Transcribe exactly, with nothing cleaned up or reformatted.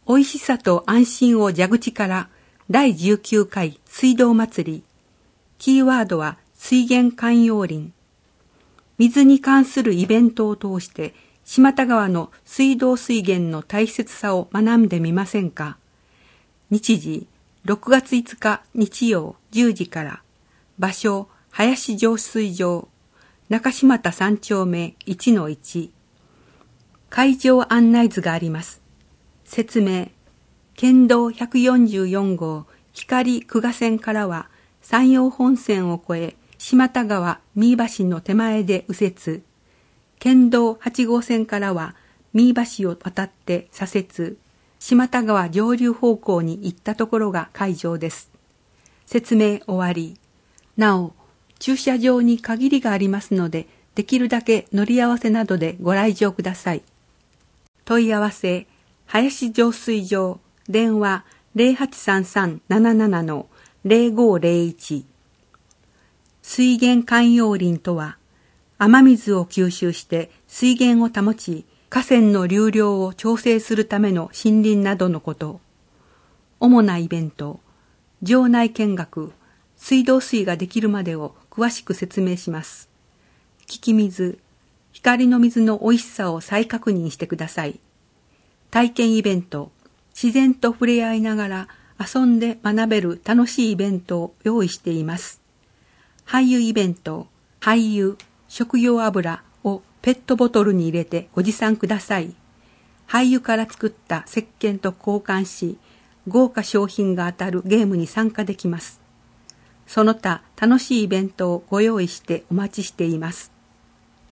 美味しさと安心を蛇口からだいじゅうきゅうかい水道祭り。キーワードは水源涵養林。水に関するイベントを通して島田川の水道水源の大切さを学んでみませんか。日時ろくがついつか日曜じゅうじから。場所林浄水場中島田さん丁目 いちのいち。会場案内図があります。説明。県道ひゃくよんじゅうよんごう光久我線からは山陽本線を越え島田川三井橋の手前で右折。県道はちごうせんからは三井橋を渡って左折。島田川上流方向に行ったところが会場です。説明終わり。なお、駐車場に限りがありますので、できるだけ乗り合わせなどでご来場ください。問い合わせ、林浄水場、電話 ゼロはちさんさんななななのゼロごゼロいち。水源涵養林とは、雨水を吸収して水源を保ち、河川の流量を調整するための森林などのこと。主なイベント、場内見学、水道水ができるまでを詳しく説明します。聞き水、光の水の美味しさを再確認してください。体験イベント、自然と触れ合いながら遊んで学べる楽しいイベントを用意しています。廃油イベント、廃油、食用油をペットボトルに入れてご持参ください。廃油から作った石鹸と交換し、豪華商品が当たるゲームに参加できます。その他楽しいイベントをご用意してお待ちしています。